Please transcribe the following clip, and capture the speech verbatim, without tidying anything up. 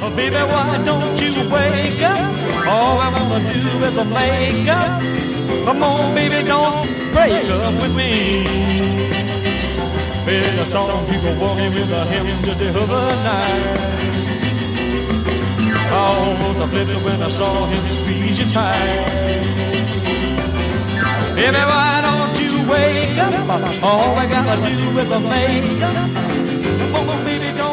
Oh, baby, why don't you wake up? All I wanna do is a make up. Come on, baby, don't break up with me. Baby, I saw you go walking with him just the other night. I almost flipped when I saw him squeeze you tight. Baby, why don't you wake up? All I gotta do is a make up. Come on, baby, don't